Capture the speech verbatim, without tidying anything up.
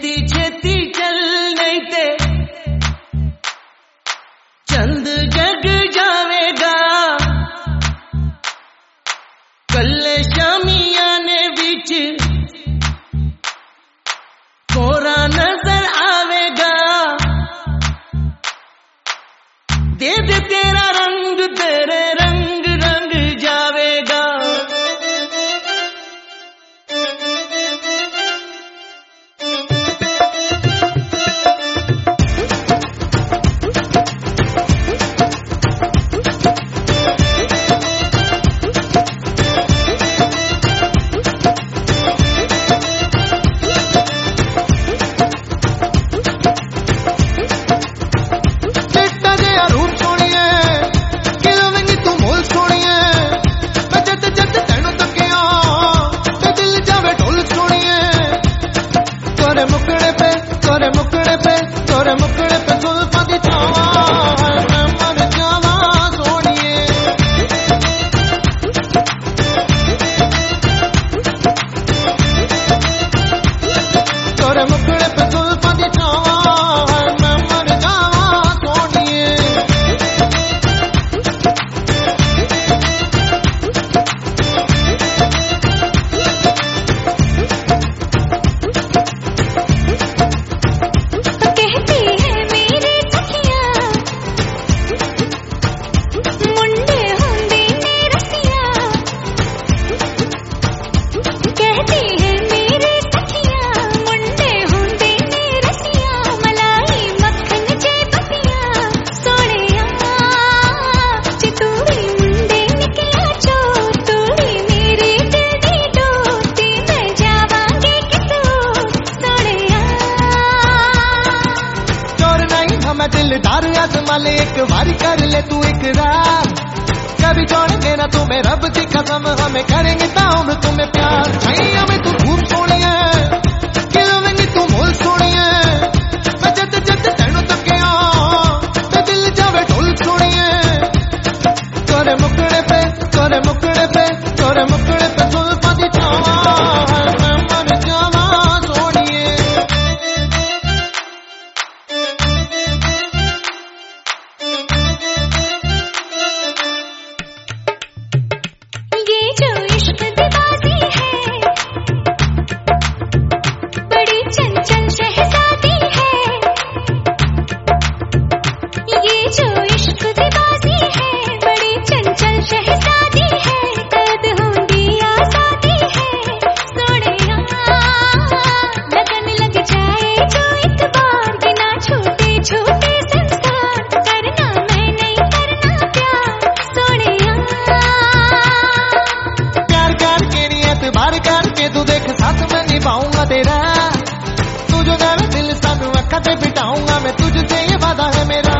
छेती छेती चल नहीं ते चंद जग जावेगा। कल्ले शामियाने बीच कोरा नजर आवेगा। दे दे तेरा रंग तेरे रंग रंग जावेगा। दिलदार आजमाले एक बारी कर ले तू इकरार। कभी छोड़ेंगे ना तुम्हें रब की कसम, हमें करेंगे ताउम्र तुम्हें प्यार। नहीं हमें तू खूब सोनी है खिलवेंगी तू मोल सोनी है। मैं जद जद तेनू तके मैं दिल जावे ढोल सोनी है। तोरे मुकड़े पे तोरे मुकड़े पे तोरे मुकड़े पे जुल्फां दी छावां मैं मर जावां सोनिए। तू देख साथ में निभाऊंगा तेरा, तू जो गए दिल सानू अखा ते बिठाऊंगा मैं, तुझसे ये वादा है मेरा।